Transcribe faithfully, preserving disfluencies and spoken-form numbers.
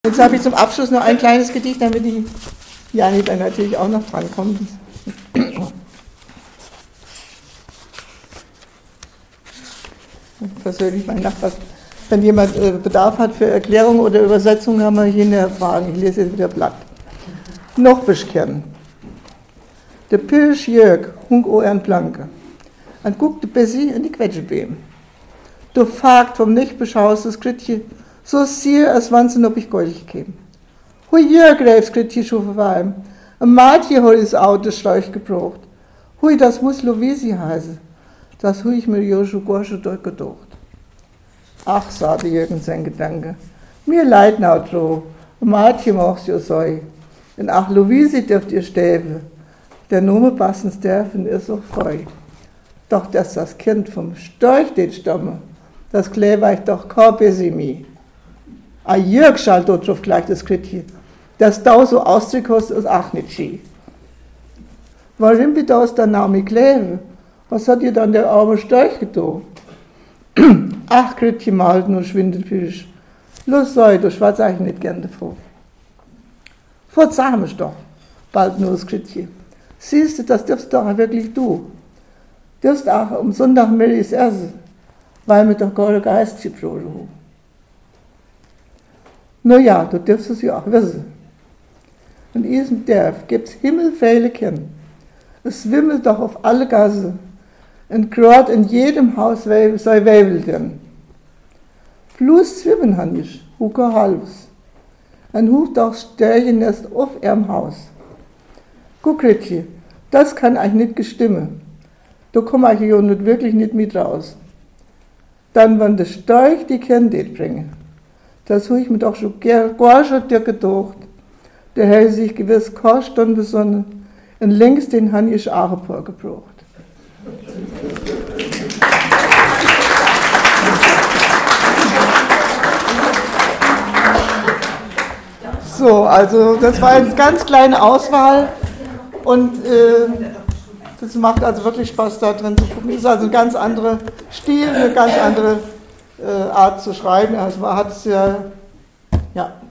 Jetzt habe ich zum Abschluss noch ein kleines Gedicht, damit die Jani dann natürlich auch noch drankommt. Persönlich mein Nachbar. Wenn jemand Bedarf hat für Erklärung oder Übersetzung, haben wir hier eine Frage. Ich lese jetzt wieder Blatt. Noch beschkern. Der Pirsch Jörg, hung o ern Blanke. Und guckte Bessie in die Quetsche beam. Du fragt vom nicht beschaustes Gritje, so sier, als wann sie ob ich goldig käm. Hui Jörg, rief Gritje schufe warm. Ein Matje hat das Auto Schläuch gebraucht. Hui, das muss Lovisi heißen. Das hui ich mir Joschu Gorsche durchgedacht. Ach, sagte Jürgen sein Gedanke, mir leid nau dro, Matje machst jo so. Und ach, Lovisi dürft ihr stäbe, der Nome passens derfen ist so freu. Doch dass das Kind vom Storch den stamme, das kleber ich doch kein Besimi. A Jörg schalt dort drauf gleich das Kritchen, das da so auszukostet ist ach nicht schi. Warum wie da aus der Name klebe? Was hat ihr dann der arme Storch getan? Ach, Kritchen malt nur Schwindelfisch. Los sei, du schwarz eigentlich nicht gern davor. Verzeih mich doch, bald nur das Kritchen. Siehst du, das dürfst doch wirklich du. Dürfst auch am Sonntag Millis essen, weil mir doch gar der Geist gebrochen hat. Na ja, du dürfst es ja auch wissen. In diesem Dorf gibt's himmelfeile Kinder. Es wimmelt doch auf alle Gasse. Und gerade in jedem Haus sei Webel drin. Plus Zwiebeln han ich, huke halbs. Ein Hut doch Sternennest auf ihrem Haus. Guck, Ritchie, das kann eigentlich nicht gestimmen. Da komm ich ja nicht wirklich nicht mit raus. Dann, wenn der Storch die Kinder bringen, das habe ich mir doch schon gar schon dir gedacht. Der hätte sich gewiss keine Stunde besonnen und längst den han ich auch ein paar gebraucht. So, also das war eine ganz kleine Auswahl und äh, das macht also wirklich Spaß, da drin zu gucken. Es ist also ein ganz anderer Stil, eine ganz andere äh, Art zu schreiben. Also man hat es ja, ja.